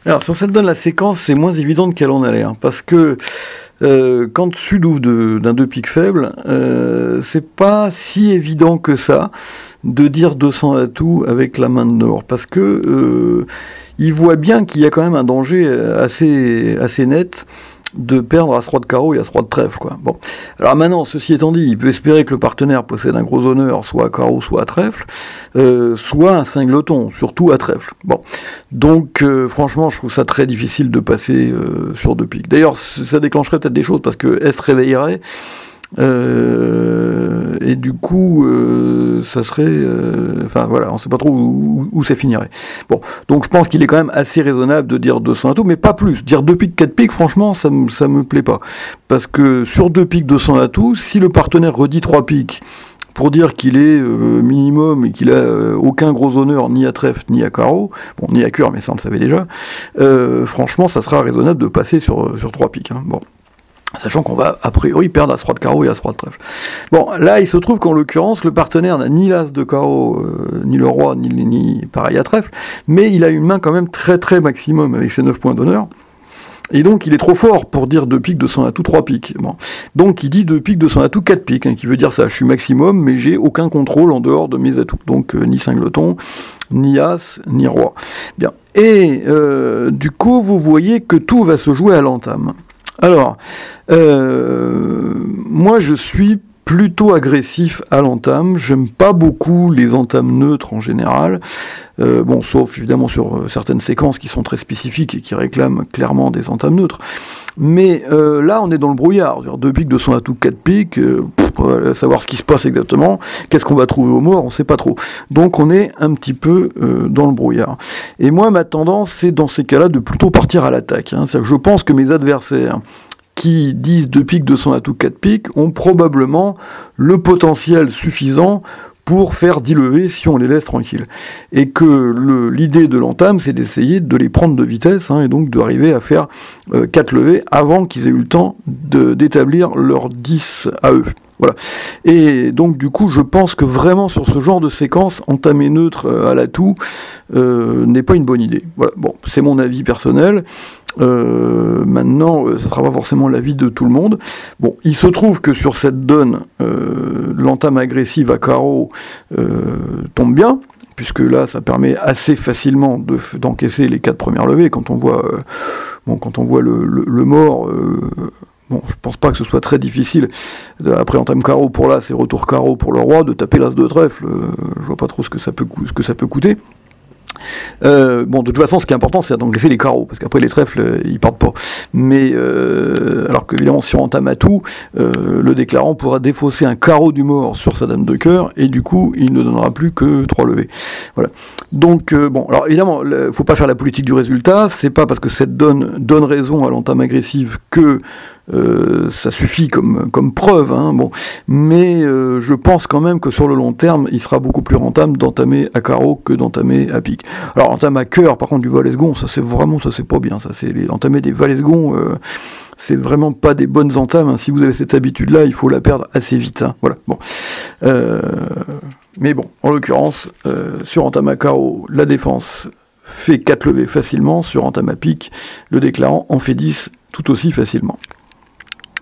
Alors, sur cette donne, la séquence, c'est moins évident qu'elle en a l'air, parce que quand Sud ouvre d'un 2 piques faible, c'est pas si évident que ça de dire 200 atouts avec la main de Nord, parce que il voit bien qu'il y a quand même un danger assez net de perdre As-Roi de carreau et As-Roi de trèfle, quoi. Bon. Alors maintenant, ceci étant dit, il peut espérer que le partenaire possède un gros honneur, soit à carreau, soit à trèfle, soit un singleton, surtout à trèfle. Bon. Donc, franchement, je trouve ça très difficile de passer sur 2 piques. D'ailleurs, ça déclencherait peut-être des choses, parce que S réveillerait, et du coup, ça serait... Enfin, voilà, on sait pas trop où ça finirait. Bon, donc je pense qu'il est quand même assez raisonnable de dire 200 atouts, mais pas plus. Dire 2 piques, 4 piques, franchement, ça me plaît pas. Parce que sur 2 piques, 200 atouts, si le partenaire redit 3 piques, pour dire qu'il est minimum et qu'il a aucun gros honneur ni à trèfle ni à carreau, bon, ni à cœur, mais ça on le savait déjà, franchement, ça sera raisonnable de passer sur 3 piques. Hein. Bon. Sachant qu'on va, a priori, perdre As-Roi de carreau et As-Roi de trèfle. Bon, là, il se trouve qu'en l'occurrence, le partenaire n'a ni l'As de carreau, ni le Roi, ni pareil à trèfle, mais il a une main quand même très très maximum avec ses 9 points d'honneur. Et donc, il est trop fort pour dire 2 piques, 200 atouts, 3 piques. Bon. Donc, il dit 2 piques, 200 atouts, 4 piques, hein, qui veut dire ça. Je suis maximum, mais j'ai aucun contrôle en dehors de mes atouts. Donc, ni singleton, ni As, ni Roi. Bien. Et du coup, vous voyez que tout va se jouer à l'entame. Alors, moi je suis plutôt agressif à l'entame, j'aime pas beaucoup les entames neutres en général, bon, sauf évidemment sur certaines séquences qui sont très spécifiques et qui réclament clairement des entames neutres, mais là on est dans le brouillard, 2 piques, 200 atouts, 4 piques, savoir ce qui se passe exactement, qu'est-ce qu'on va trouver au mort, on sait pas trop, donc on est un petit peu dans le brouillard, et moi ma tendance c'est dans ces cas-là de plutôt partir à l'attaque, hein. C'est-à-dire que je pense que mes adversaires qui disent 2 piques, 200 atouts, 4 piques, ont probablement le potentiel suffisant pour faire 10 levées si on les laisse tranquilles. Et que l'idée de l'entame, c'est d'essayer de les prendre de vitesse, hein, et donc d'arriver à faire 4 levées avant qu'ils aient eu le temps d'établir leur 10 à eux. Voilà. Et donc du coup, je pense que vraiment sur ce genre de séquence, entamer neutre à l'atout n'est pas une bonne idée. Voilà. Bon, c'est mon avis personnel. Maintenant, ça sera pas forcément l'avis de tout le monde. Bon, il se trouve que sur cette donne, l'entame agressive à carreau tombe bien, puisque là, ça permet assez facilement d'encaisser les 4 premières levées. Quand on voit, le mort, bon, je pense pas que ce soit très difficile. Après entame carreau pour l'As et retour carreau pour le Roi, de taper l'As de trèfle. Je vois pas trop ce que ça peut coûter. Bon, de toute façon, ce qui est important, c'est d'encaisser les carreaux, parce qu'après les trèfles, ils partent pas. Mais alors qu'évidemment, si on entame à tout, le déclarant pourra défausser un carreau du mort sur sa dame de cœur, et du coup, il ne donnera plus que 3 levées. Voilà. Donc, bon, alors évidemment, faut pas faire la politique du résultat. C'est pas parce que cette donne raison à l'entame agressive que ça suffit comme preuve, hein, bon. Mais je pense quand même que sur le long terme, il sera beaucoup plus rentable d'entamer à carreau que d'entamer à pique. Alors entame à cœur, par contre, du valet-second, ça c'est pas bien, ça c'est entamer des valets-seconds, c'est vraiment pas des bonnes entames, hein. Si vous avez cette habitude-là, il faut la perdre assez vite, hein. Voilà, bon. Mais bon, en l'occurrence, sur entame à carreau, la défense fait 4 levées facilement, sur entame à pique, le déclarant en fait 10 tout aussi facilement.